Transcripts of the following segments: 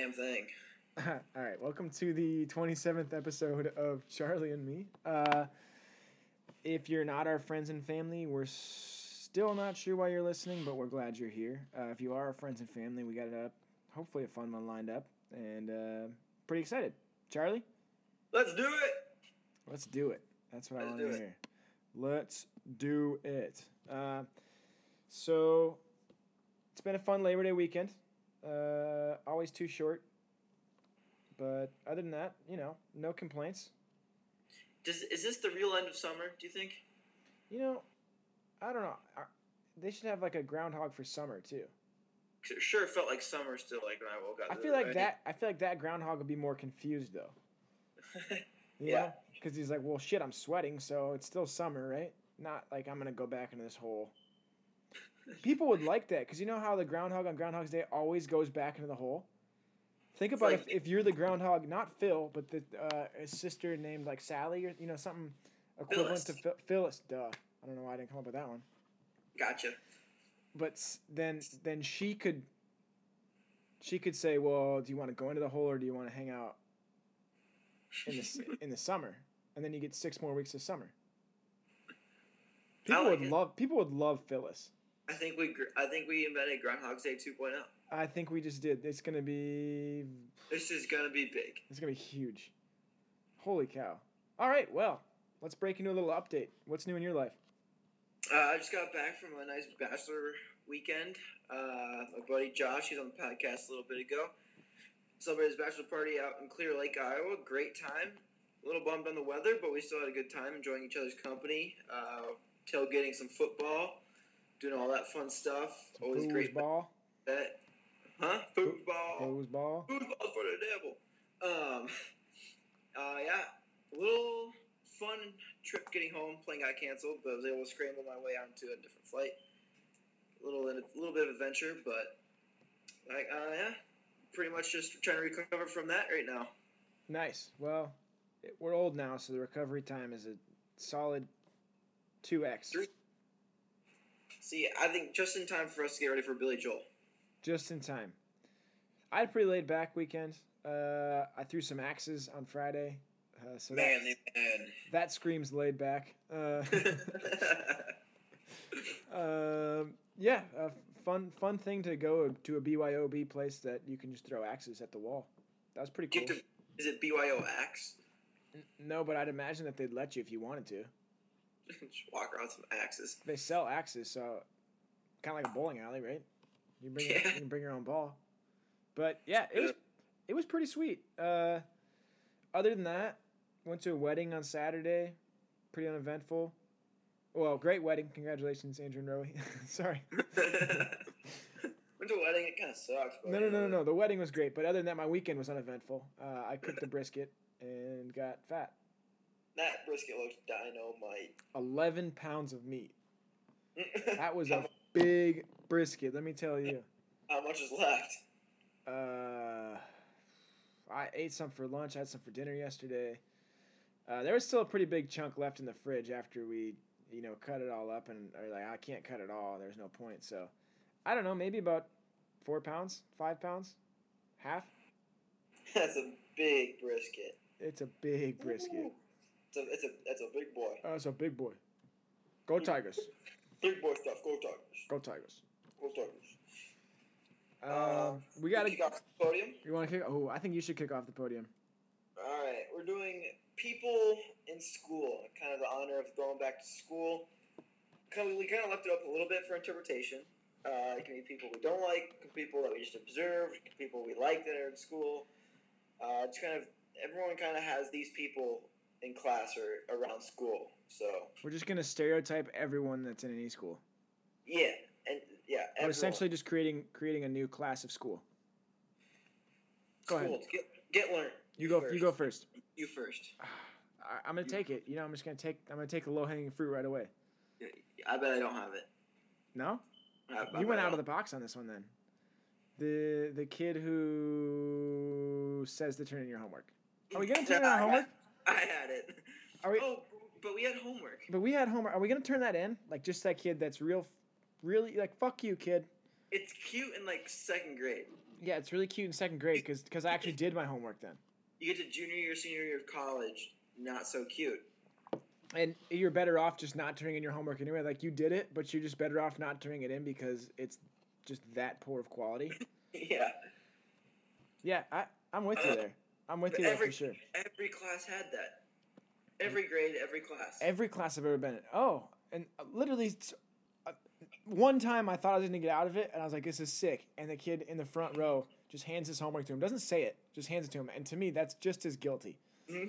damn thing. All right, welcome to the 27th episode of Charlie and Me. If you're not our friends and family, we're still not sure why you're listening, but we're glad you're here. If you are our friends and family, we got hopefully a fun one lined up, and pretty excited. Charlie? Let's do it! Let's do it. That's what I want to hear. Let's do it. So, it's been a fun Labor Day weekend. Always too short. But other than that, no complaints. Is this the real end of summer, do you think? I don't know. They should have like a groundhog for summer too. It sure felt like summer still, like when I woke up. I feel like that groundhog would be more confused though. Yeah. Because he's like, well, shit, I'm sweating, so it's still summer, right? Not like I'm gonna go back into this hole. People would like that because you know how the groundhog on Groundhog's Day always goes back into the hole. Think about if you're the groundhog, not Phil, but a sister named like Sally or something equivalent to Phyllis. Duh. I don't know why I didn't come up with that one. Gotcha. But then she could say, well, do you want to go into the hole or do you want to hang out in the summer? And then you get 6 more weeks of summer. People would love Phyllis. I think we invented Groundhog's Day 2.0. I think we just did. This is gonna be big. It's gonna be huge. Holy cow! All right, well, let's break into a little update. What's new in your life? I just got back from a nice bachelor weekend. My buddy Josh, he's on the podcast a little bit ago, celebrated his bachelor party out in Clear Lake, Iowa. Great time. A little bummed on the weather, but we still had a good time enjoying each other's company. Tailgating some football. Doing all that fun stuff. Always great. Foosball. Foosball. Foosball. Foosball for the devil. Yeah. A little fun trip getting home. Plane got canceled, but I was able to scramble my way onto a different flight. A little bit of adventure, but yeah. Pretty much just trying to recover from that right now. Nice. Well, we're old now, so the recovery time is a solid 2x. See, I think just in time for us to get ready for Billy Joel. Just in time. I had a pretty laid back weekend. I threw some axes on Friday. That screams laid back. Yeah, fun thing to go to a BYOB place that you can just throw axes at the wall. That was pretty cool. Is it BYO Axe? No, but I'd imagine that they'd let you if you wanted to. Just walk around with some axes. They sell axes, so kind of like a bowling alley, right? You can bring your own ball. But yeah, it was pretty sweet. Other than that, went to a wedding on Saturday. Pretty uneventful. Well, great wedding. Congratulations, Andrew and Rowie. Sorry. Went to a wedding. It kind of sucks. No. The wedding was great, but other than that, my weekend was uneventful. I cooked the brisket and got fat. That brisket looks dynamite. 11 pounds of meat. That was a big brisket, let me tell you. How much is left? I ate some for lunch. I had some for dinner yesterday. There was still a pretty big chunk left in the fridge after we, cut it all up. And are like, I can't cut it all. There's no point. So, I don't know, maybe about 4 pounds, 5 pounds, half. That's a big brisket. It's a big brisket. Ooh. That's a big boy. It's a big boy. Go Tigers. Big boy stuff. Go Tigers. Go Tigers. Go Tigers. We got to kick off the podium. You want to kick? Oh, I think you should kick off the podium. All right, we're doing people in school. Kind of the honor of going back to school. We kind of left it up a little bit for interpretation. It can be people we don't like, it can be people that we just observed, it can be people we like that are in school. It's kind of everyone kind of has these people in class or around school. So we're just gonna stereotype everyone that's in any school. Yeah, We're essentially just creating a new class of school. Go ahead. Get learned. You go first. You first. I'm gonna take it. I'm gonna take the low hanging fruit right away. I bet I don't have it. No? You went out of the box on this one then. The kid who says to turn in your homework. Are we gonna turn in our homework? I had it. But we had homework. Are we gonna turn that in? Like just that kid that's really like fuck you, kid. It's cute in like second grade. Yeah, it's really cute in second grade because I actually did my homework then. You get to junior year, senior year of college, not so cute. And you're better off just not turning in your homework anyway. Like, you did it, but you're just better off not turning it in because it's just that poor of quality. Yeah. Yeah, I'm with you there. I'm with you there for sure. Every class had that. Every grade, every class. Every class I've ever been in. Oh, and literally one time I thought I was going to get out of it, and I was like, this is sick. And the kid in the front row just hands his homework to him. Doesn't say it, just hands it to him. And to me, that's just as guilty.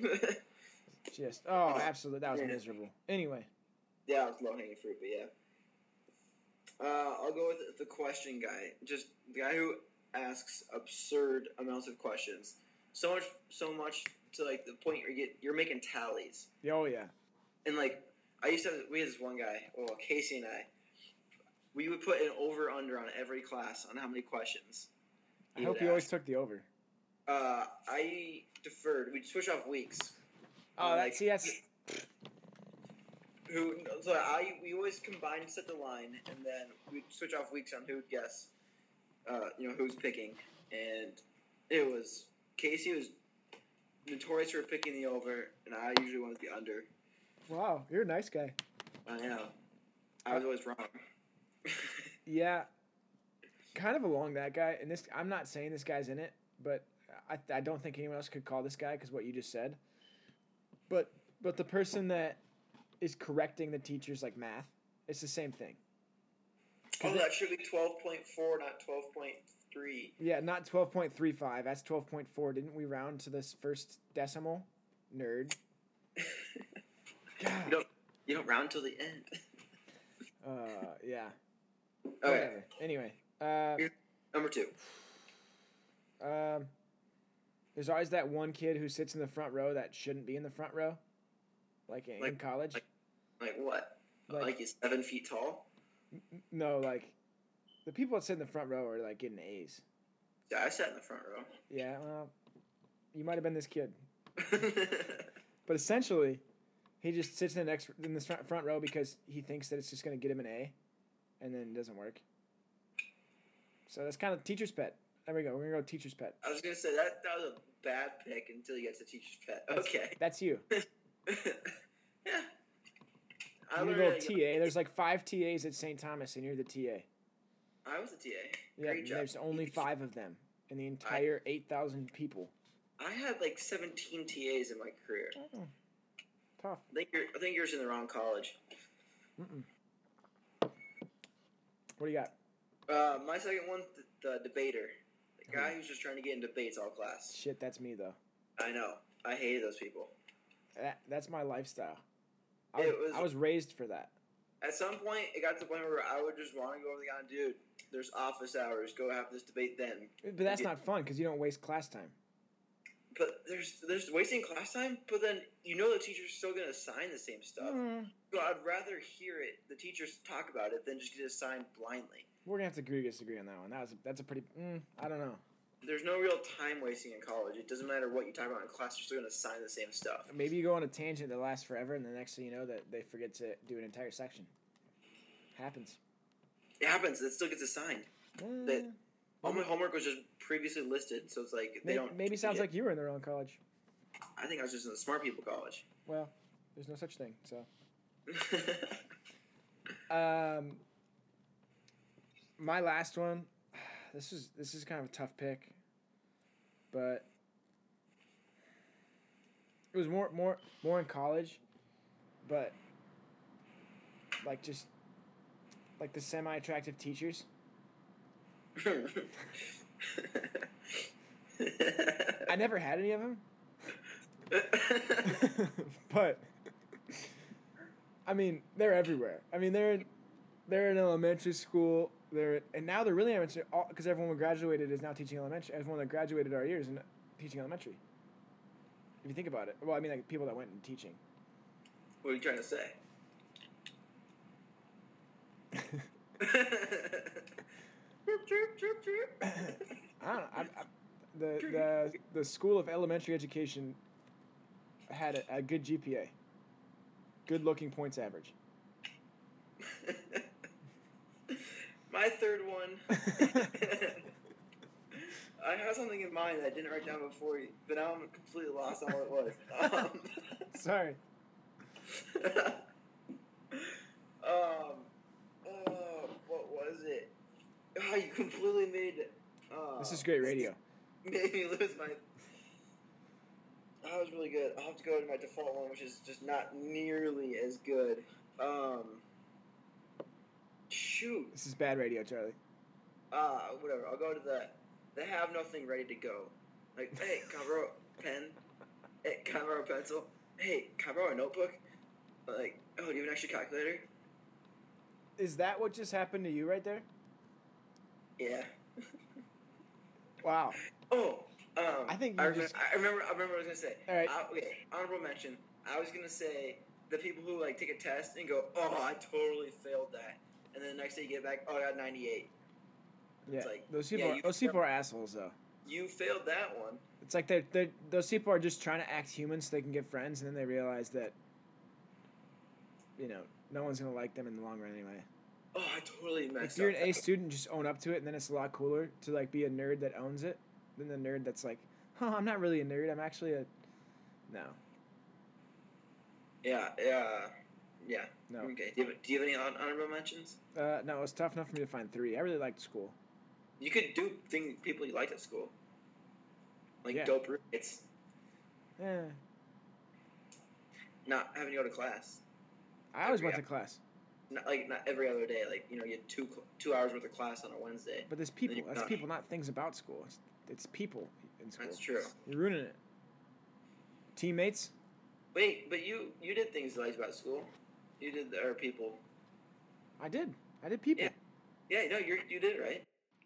Absolutely. That was miserable. Anyway. Yeah, it was low-hanging fruit, but yeah. I'll go with the question guy. Just the guy who asks absurd amounts of questions. So much to, like, the point where you're making tallies. Oh, yeah. And, like, we had this one guy, Casey and I, we would put an over-under on every class on how many questions. I hope you always took the over. I deferred. We'd switch off weeks. Oh, that's... we always combined and set the line, and then we'd switch off weeks on who would guess, who's picking. And it was... Casey was notorious for picking the over, and I usually went with the under. Wow, you're a nice guy. I know. I was always wrong. Yeah, kind of along that guy. And I'm not saying this guy's in it, but I don't think anyone else could call this guy because what you just said. But the person that is correcting the teachers like math, it's the same thing. Oh, that should be 12.4, not 12.3. Yeah, not 12.35. That's 12.4. Didn't we round to this first decimal? Nerd. You don't round till the end. Yeah. Okay. Whatever. Anyway. Number 2. There's always that one kid who sits in the front row that shouldn't be in the front row. Like in college. Like what? Like he's 7 feet tall? No, like the people that sit in the front row are like getting A's. Yeah, I sat in the front row. Yeah, well, you might have been this kid. But essentially, he just sits in the front row because he thinks that it's just going to get him an A, and then it doesn't work. So that's kind of teacher's pet. There we go. We're going to go teacher's pet. I was going to say, that was a bad pick until you get to teacher's pet. Okay. That's you. Yeah. I'm going to go TA. There's like 5 TAs at St. Thomas, and you're the TA. I was a TA. Yeah, Great job. There's only 5 of them in the entire 8,000 people. I had like 17 TAs in my career. Oh, tough. I think yours in the wrong college. Mm-mm. What do you got? My second one, the debater. The guy who's just trying to get in debates all class. Shit, that's me, though. I know. I hated those people. That's my lifestyle. I was raised for that. At some point, it got to the point where I would just want to go over the guy, dude, there's office hours. Go have this debate then. But that's not fun because you don't waste class time. But there's wasting class time, but then the teacher's still going to assign the same stuff. So I'd rather hear the teachers talk about it than just get assigned blindly. We're going to have to disagree on that one. That's a pretty, I don't know. There's no real time wasting in college. It doesn't matter what you talk about in class, you're still going to assign the same stuff. Maybe you go on a tangent that lasts forever, and the next thing you know, that they forget to do an entire section. Happens. It happens. It still gets assigned. All my homework was just previously listed, so it's like they don't. Maybe sounds like you were in the wrong college. I think I was just in the smart people college. Well, there's no such thing. So. My last one. This is kind of a tough pick, but it was more in college, but like just like the semi-attractive teachers. I never had any of them, but I mean they're everywhere. I mean they're in elementary school. And now they're really elementary because everyone who graduated is now teaching elementary. Everyone that graduated our years is teaching elementary. If you think about it, well, I mean like people that went into teaching. What are you trying to say? I don't know. The School of Elementary Education had a good GPA. Good looking points average. My third one. I had something in mind that I didn't write down before, but now I'm completely lost on what it was. Sorry. What was it? Oh, you completely made. This is great radio. Made me lose my. That was really good. I'll have to go to my default one, which is just not nearly as good. Shoot. This is bad radio, Charlie. Whatever. I'll go to they have nothing ready to go. Like, hey, can I borrow a pen? Hey, can I borrow a pencil? Hey, can I borrow a notebook? Like, oh, do you have an extra calculator? Is that what just happened to you right there? Yeah. Wow. Oh, I think I remember what I was gonna say. All right. Okay, honorable mention. I was gonna say the people who like take a test and go, oh, I totally failed that, and then the next day you get back, oh, I got 98. Yeah. It's like, those people are assholes though. You failed that one. It's like those people are just trying to act human so they can get friends, and then they realize that, no one's gonna like them in the long run anyway. Oh, I totally messed up. If you're an A student, just own up to it, and then it's a lot cooler to like be a nerd that owns it than the nerd that's like, oh, I'm not really a nerd. I'm actually a no. Yeah. No. Okay. Do you have any honorable mentions? No, it was tough enough for me to find 3. I really liked school. You could do people you liked at school. Like dope roommates. Yeah. Not having to go to class. I always went to class. Not every other day. Like, you had 2 hours worth of class on a Wednesday. But there's people. That's people, not things about school. It's people in school. That's true. You're ruining it. Teammates? Wait, but you did things you liked about school. You did people. I did people. Yeah. No, you did it right.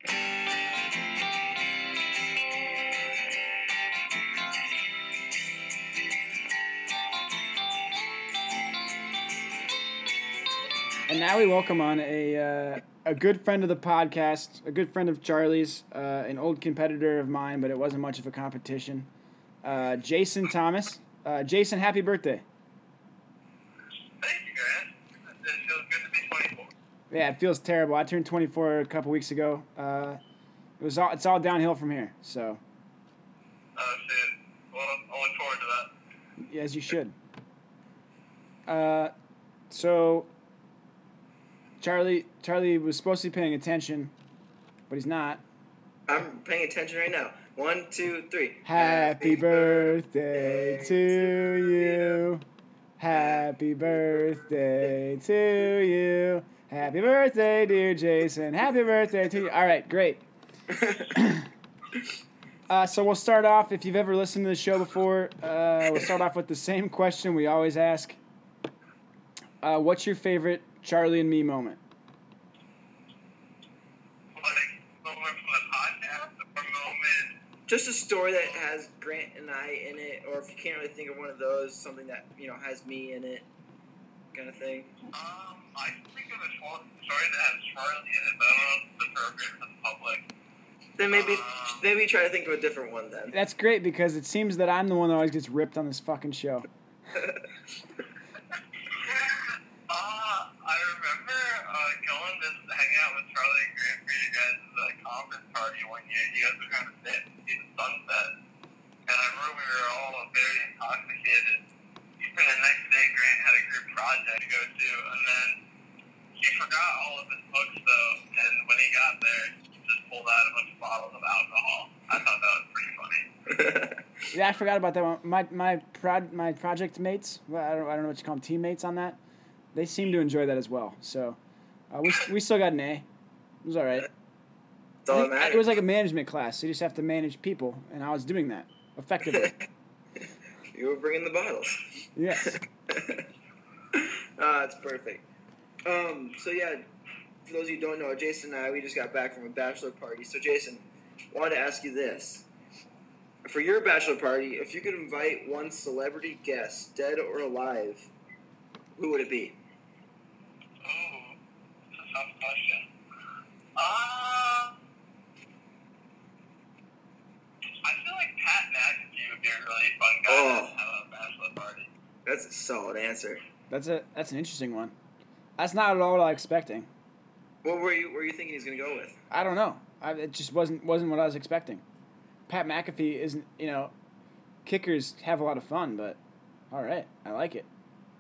And now we welcome on a good friend of the podcast, a good friend of Charlie's, an old competitor of mine, but it wasn't much of a competition. Jason Thomas. Jason, happy birthday. Thank you, Grant. It feels good to be 24. Yeah, it feels terrible. I turned 24 a couple weeks ago. It's all downhill from here. So. Oh shit. Well, I'll look forward to that. As you should. So. Charlie was supposed to be paying attention, but he's not. I'm paying attention right now. 1, 2, 3. Happy birthday to you. Happy birthday to you. Happy birthday, dear Jason. Happy birthday to you. All right, great. So we'll start off. If you've ever listened to the show before, we'll start off with the same question we always ask. What's your favorite Charlie and me moment? Like, moment from the podcast or moment? Just a story that has Grant and I in it, or if you can't really think of one of those, something that, has me in it, kind of thing. I can think of a story that has Charlie in it, but I don't know if it's appropriate for the public. Then maybe try to think of a different one then. That's great because it seems that I'm the one that always gets ripped on this fucking show. I remember going to hang out with Charlie and Grant for you guys' conference party one year. You guys were trying to sit and see the sunset. And I remember we were all very intoxicated. And the next day, Grant had a group project to go to. And then he forgot all of his books, though. And when he got there, he just pulled out a bunch of bottles of alcohol. I thought that was pretty funny. Yeah, I forgot about that one. My project mates, well, I don't know what you call them, teammates on that. They seem to enjoy that as well. So we still got an A. It was all right. It was like a management class. So you just have to manage people, and I was doing that effectively. You were bringing the bottles. Yes. That's perfect. So yeah, for those of you who don't know, Jason and I, we just got back from a bachelor party. So Jason, I wanted to ask you this. For your bachelor party, if you could invite one celebrity guest, dead or alive, who would it be? Oh, that's a tough question. I feel like Pat McAfee would be a really fun guy to have at a bachelor party. That's a solid answer. That's an interesting one. That's not at all what I was expecting. What were you thinking he's going to go with? I don't know. It just wasn't what I was expecting. Pat McAfee isn't, kickers have a lot of fun, but all right, I like it.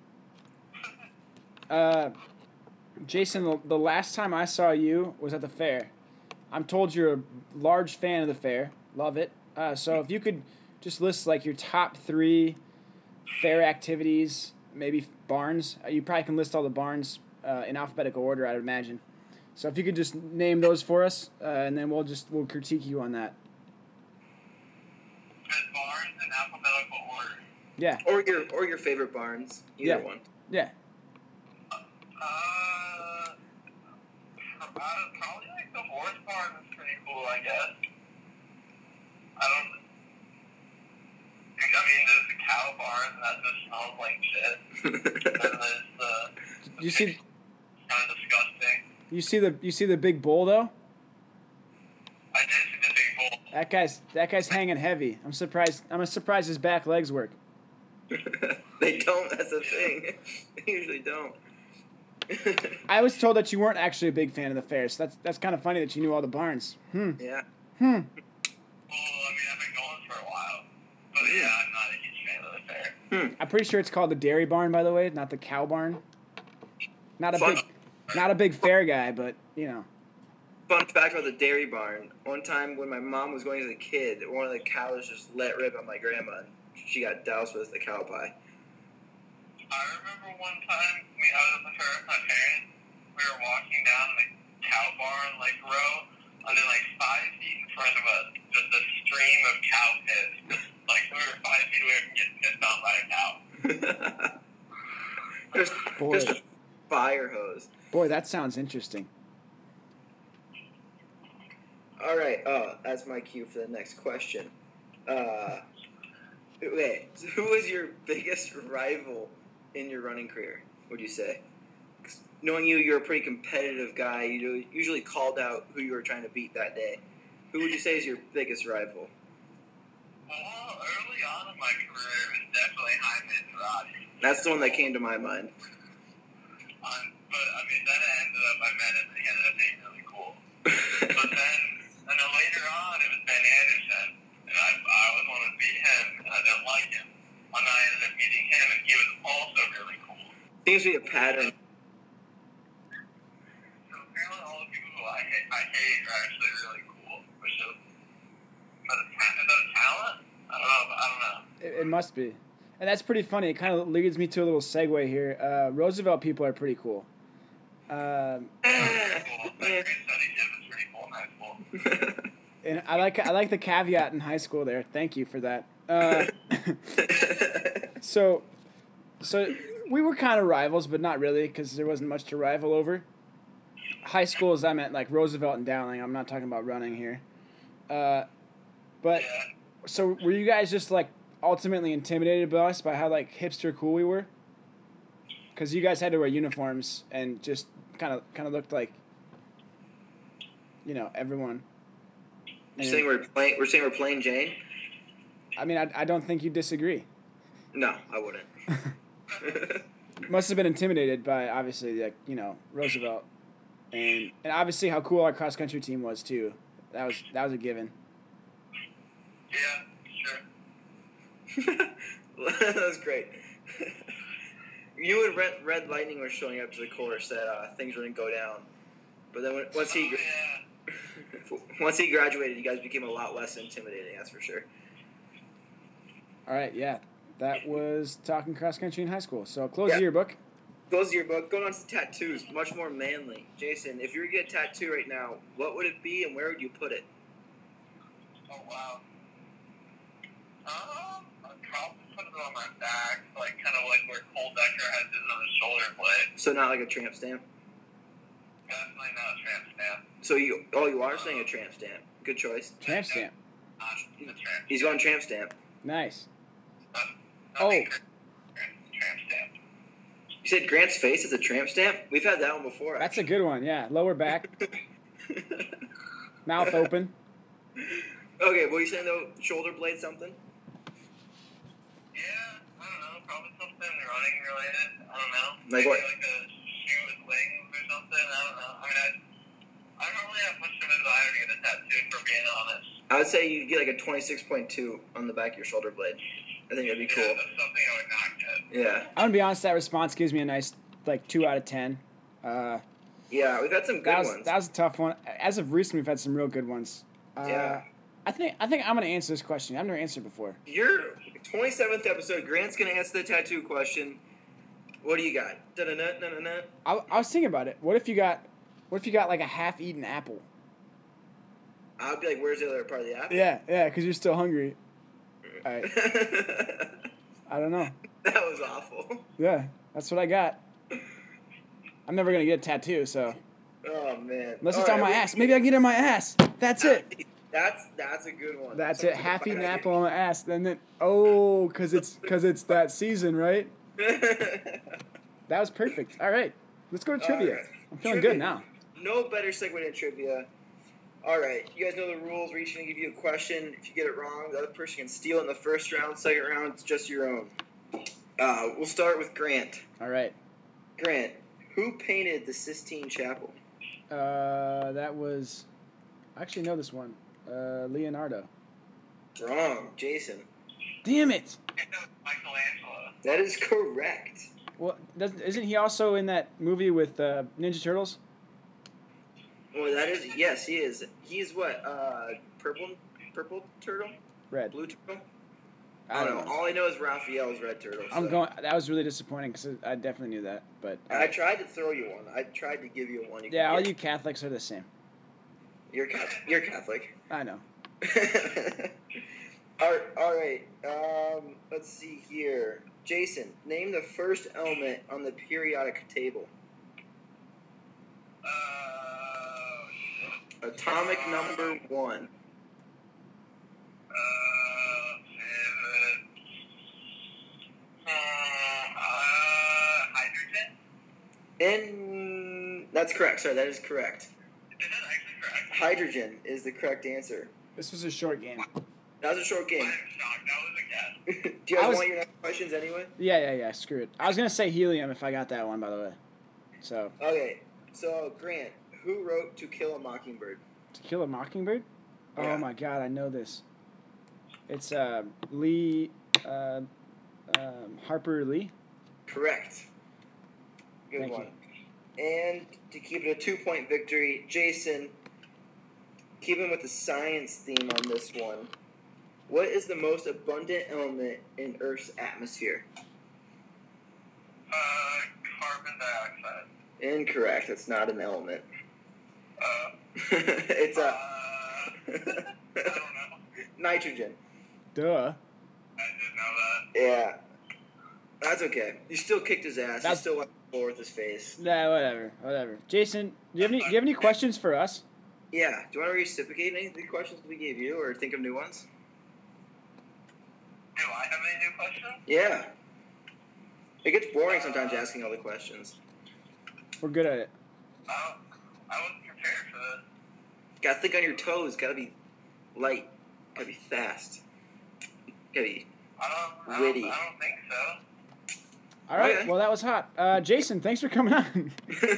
Jason, the last time I saw you was at the fair. I'm told you're a large fan of the fair. Love it. So if you could just list like your top 3 fair activities, maybe barns. You probably can list all the barns in alphabetical order, I'd imagine. So if you could just name those for us, and then we'll critique you on that. Barns in alphabetical order. Yeah. Or your favorite barns. Either one. Yeah. Probably like the horse barn is pretty cool, I guess. There's the cow barn, that just smells like shit. And then there's the You see, kind of disgusting. you see the big bull though. I did see the big bull. That guy's hanging heavy. I'm surprised his back legs work. They don't. That's the thing. They usually don't. I was told that you weren't actually a big fan of the fair, so that's kind of funny that you knew all the barns. Yeah. Well, I've been going for a while. But yeah, I'm not a huge fan of the fair. I'm pretty sure it's called the dairy barn, by the way, not the cow barn. Not a big fair guy, but Fun fact about the dairy barn. One time when my mom was going as a kid, one of the cows just let rip on my grandma, and she got doused with the cow pie. I remember one time I was at the fair with my parents. We were walking down the cow barn row, and then 5 feet in front of us, just a stream of cow piss. We were 5 feet away from getting pissed on by a cow. Just a fire hose. Boy, that sounds interesting. All right. That's my cue for the next question. Okay, so who was your biggest rival in your running career, would you say? 'Cause knowing you're a pretty competitive guy. You usually called out who you were trying to beat that day. Who would you say is your biggest rival? Well, early on in my career, it was definitely Hyman and Roddy. That's the one that came to my mind. But, then it ended up, I met him, and he ended up being really cool. But then later on, it was Ben Anderson, and I always wanted to beat him, and I didn't like him. And I ended up meeting him, and he was also really cool. Seems to be a pattern. So apparently all the people who I hate are actually really cool, which is that a talent? I don't know. It must be. And that's pretty funny. It kind of leads me to a little segue here. Roosevelt people are pretty cool. That great study gym is pretty cool in high school. And I like the caveat in high school there. Thank you for that. So we were kind of rivals, but not really because there wasn't much to rival over. High schools, I meant Roosevelt and Dowling. I'm not talking about running here. But so were you guys just ultimately intimidated by us by how hipster cool we were? Because you guys had to wear uniforms and just kind of looked like everyone. You're saying we're plain Jane? I mean, I don't think you disagree. No, I wouldn't. Must have been intimidated by obviously Roosevelt, and obviously how cool our cross country team was too. That was a given. Yeah, sure. That was great. You and Red Lightning were showing up to the course that things were going to go down, but then once he graduated, you guys became a lot less intimidating. That's for sure. All right, yeah, that was talking cross country in high school. So close the yearbook. Close the yearbook. Going on to tattoos, much more manly. Jason, if you were to get a tattoo right now, what would it be and where would you put it? Oh wow. I'd probably put it on my back, kind of where Cole Decker has his on his shoulder blade. So not like a tramp stamp? Definitely not a tramp stamp. So you are saying a tramp stamp. Good choice. Tramp stamp. He's going tramp stamp. Nice. Tramp stamp. You said Grant's face is a tramp stamp? We've had that one before. That's a good one, yeah. Lower back. Mouth open. Okay, well, you saying though, shoulder blade something? Yeah, I don't know. Probably something running related. I don't know. Like Maybe what? like a shoe with wings or something. I don't know. I don't really have much of a desire to get a tattoo, for being honest. I would say you get like a 26.2 on the back of your shoulder blade. I think that'd be cool. Yeah, that's something I would not get. Yeah. I'm gonna be honest. That response gives me a nice 2 out of 10. Yeah, we've had some good ones. That was a tough one. As of recent, we've had some real good ones. Yeah. I think I'm gonna answer this question. I've never answered before. Your 27th episode, Grant's gonna answer the tattoo question. What do you got? I was thinking about it. What if you got like a half-eaten apple? I'd be like, where's the other part of the apple? Yeah, because you're still hungry. All right. I don't know. That was awful. Yeah, that's what I got. I'm never gonna get a tattoo, so Oh man. unless it's on my ass. Maybe I can get it on my ass. That's it. That's a good one. That's it. Half-eaten apple on my ass. Then cause it's that season, right? That was perfect. All right, let's go to trivia. Alright. I'm feeling Trivia. good now. No better segue than trivia. All right, you guys know the rules. We're each going to give you a question. If you get it wrong, the other person can steal it in the first round. Second round, it's just your own. We'll start with Grant. All right. Grant, who painted the Sistine Chapel? That was. I actually know this one. Leonardo. Wrong. Jason. Damn it! Michelangelo. That is correct. Well, isn't he also in that movie with Ninja Turtles? Well, that is yes, he is. He's what? Purple turtle? Red. Blue turtle? I don't know. All I know is Raphael's red turtle. I'm so. going. That was really disappointing because I definitely knew that. But I tried to throw you one. I tried to give you one. yeah, all you Catholics are the same. You're Catholic. I know. all right. Let's see here. Jason, name the first element on the periodic table. Atomic number 1. Hydrogen? That's correct. Sorry, that is correct. Is that actually correct? Hydrogen is the correct answer. This was a short game. That was a short game. I'm shocked. That was a guess. Do you guys want your next questions anyway? Yeah. Screw it. I was gonna say helium if I got that one, by the way. So. Okay. So Grant, who wrote To Kill a Mockingbird? To Kill a Mockingbird? Yeah. Oh my God, I know this. It's Lee, Harper Lee. Correct. Good Thank one. you. And to keep it a 2-point victory, Jason, keeping with the science theme on this one, what is the most abundant element in Earth's atmosphere? Carbon dioxide. Incorrect. It's not an element. It's I don't know. nitrogen. Duh. I didn't know that. Yeah. That's okay. You still kicked his ass. You That's- still went forward with his face. Nah, whatever. Jason, do you have any questions for us? Yeah. Do you want to reciprocate any of the questions we gave you, or think of new ones? Do I have any new questions? Yeah. It gets boring sometimes asking all the questions. We're good at it. I wasn't prepared for this. Gotta think on your toes. Gotta be light. Gotta be fast. Gotta be witty. I don't think so. All right. Okay. Well, that was hot. Jason, thanks for coming on. I mean, I was a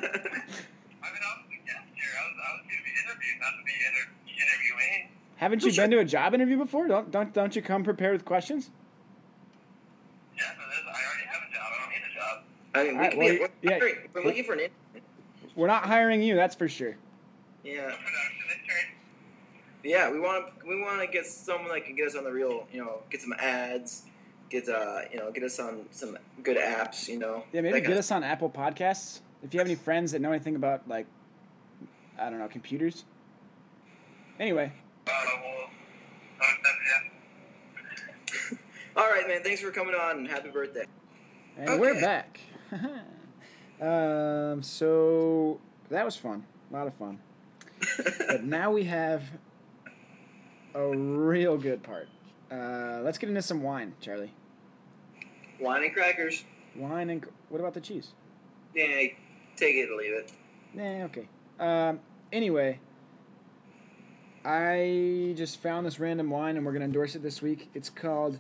guest here. I was going to be interviewed, not to be interviewing. Haven't you been to a job interview before? Don't you come prepared with questions? Yes, it is. I already have a job. I don't need a job. I mean, we're looking for an intern. We're not hiring you, that's for sure. Yeah. A production intern. Yeah, we want to get someone that can get us on the real, get some ads, get us on some good apps, Yeah, maybe get us on Apple Podcasts. If you have any friends that know anything about, like, I don't know, computers. Anyway. All right, man. Thanks for coming on, and happy birthday. And we're back. So that was fun. A lot of fun. But now we have a real good part. Let's get into some wine, Charlie. Wine and crackers. Wine and... What about the cheese? Yeah, take it or leave it. Okay. Anyway, I just found this random wine, and we're going to endorse it this week. It's called...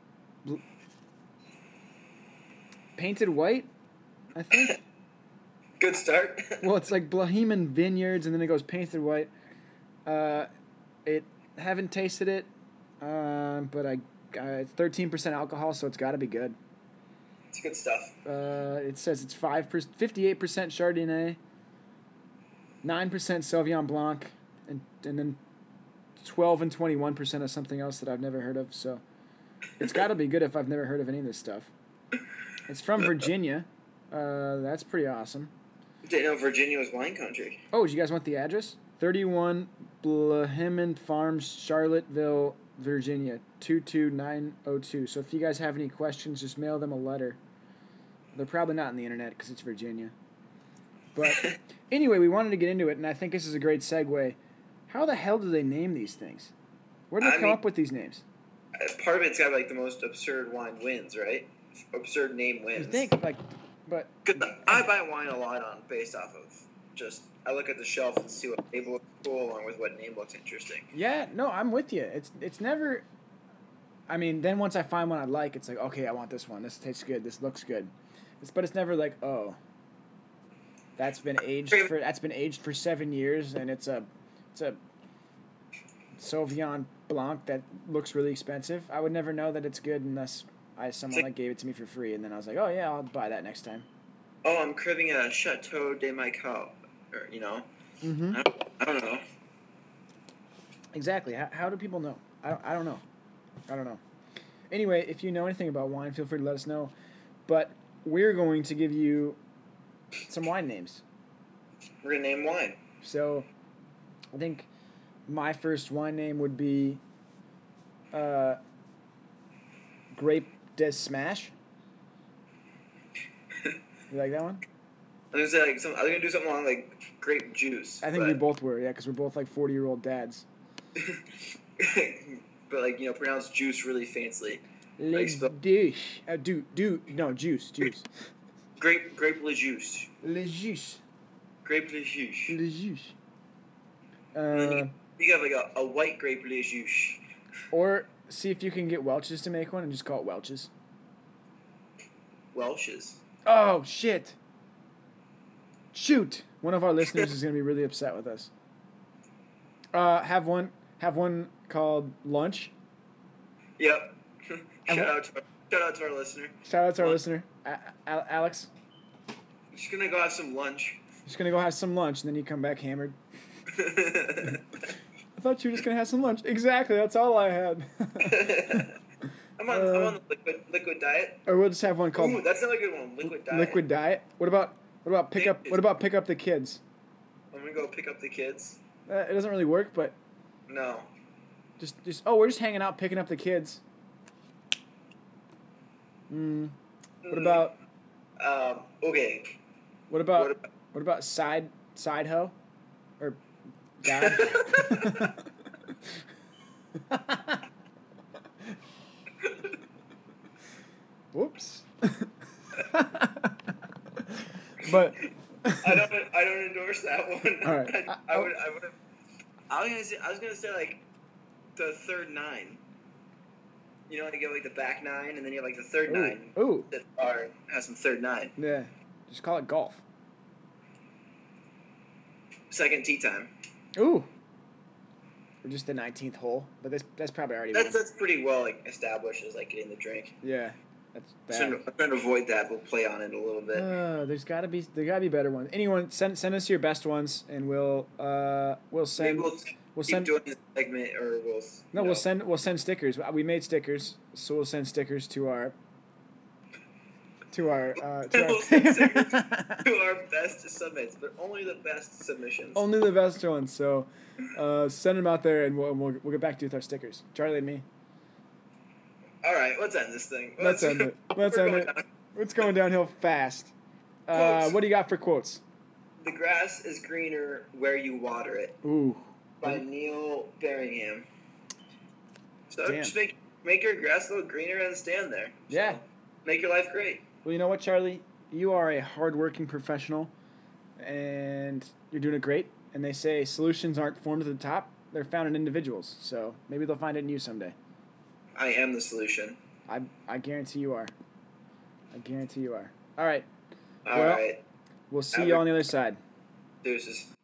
Painted White, I think. Good start. Well, it's like Bohemian Vineyards, and then it goes Painted White. It haven't tasted it, but it's 13% alcohol, so it's got to be good. It's good stuff. It says it's 58% Chardonnay, 9% Sauvignon Blanc, and then 12 and 21% of something else that I've never heard of. So it's got to be good if I've never heard of any of this stuff. It's from Virginia. That's pretty awesome. Didn't know Virginia was wine country. Oh, do you guys want the address? 31 Bohemian Farms, Charlottesville, Virginia, 22902. So if you guys have any questions, just mail them a letter. They're probably not on the internet because it's Virginia. But anyway, we wanted to get into it, and I think this is a great segue. How the hell do they name these things? Where do they come up with these names? Part of it's got like the most absurd wine wins, right? Absurd name wins. You think, but... Because I buy wine a lot based off of just... I look at the shelf and see what label looks cool along with what name looks interesting. Yeah, no, I'm with you. It's never... I mean, then once I find one I like, it's like, okay, I want this one. This tastes good. This looks good. But it's never like, oh, that's been aged for 7 years, and it's a Sauvignon Blanc that looks really expensive. I would never know that it's good unless someone like gave it to me for free, and then I was like, oh yeah, I'll buy that next time. Oh, I'm cribbing a Chateau de Michael, or Mm-hmm. I don't know. Exactly. How do people know? I don't know. I don't know. Anyway, if you know anything about wine, feel free to let us know. But we're going to give you some wine names. We're going to name wine. So, I think my first wine name would be Grape des Smash. You like that one? I was gonna say I was gonna do something along like grape juice. I think we both were, yeah, because we're both like 40-year-old dads. But like pronounce juice really fancily. Le douche. Juice. Grape le juice. Le juice. Grape le juice. Le juice. You have like a white grape le juice. Or see if you can get Welch's to make one and just call it Welch's. Welch's. Oh shit. Shoot. One of our listeners is gonna be really upset with us. Have one called Lunch. Yep. Shout out to our listener. Shout out to our listener, Alex. Just gonna go have some lunch. Just gonna go have some lunch, and then you come back hammered. I thought you were just gonna have some lunch. Exactly, that's all I had. I'm on the liquid diet. Or we'll just have one called. Ooh, that's another good one. Liquid diet. Liquid diet. What about pick up the kids? I'm gonna go pick up the kids. It doesn't really work, but. No. Just we're just hanging out picking up the kids. What about? Okay. What about side hoe, or guy? Whoops. But I don't endorse that one. All right. I was gonna say like the third nine. You know, you get like the back nine, and then you have like the third nine. Ooh. That has some third nine. Yeah. Just call it golf. Second tee time. Ooh. Or just the 19th hole, but that's probably already. That's pretty well like established as like getting the drink. Yeah. That's bad. So I'm trying to avoid that. We'll play on it a little bit. There gotta be better ones. Anyone send us your best ones, and we'll send. Maybe we'll send doing this segment, or we'll send stickers. We made stickers, so we'll send stickers to our we'll send stickers to our best submits, but only the best submissions. Only the best ones. So send them out there, and we'll get back to you with our stickers. Charlie and me. All right, let's end this thing. Let's end it. It's going downhill fast. What do you got for quotes? The grass is greener where you water it. Ooh. By Neil Berringham. So Damn. just make your grass a little greener and stand there. Yeah. So make your life great. Well, you know what, Charlie? You are a hardworking professional, and you're doing it great. And they say solutions aren't formed at the top; they're found in individuals. So maybe they'll find it in you someday. I am the solution. I guarantee you are. I guarantee you are. All right. All right. We'll see you on the other side. Deuces.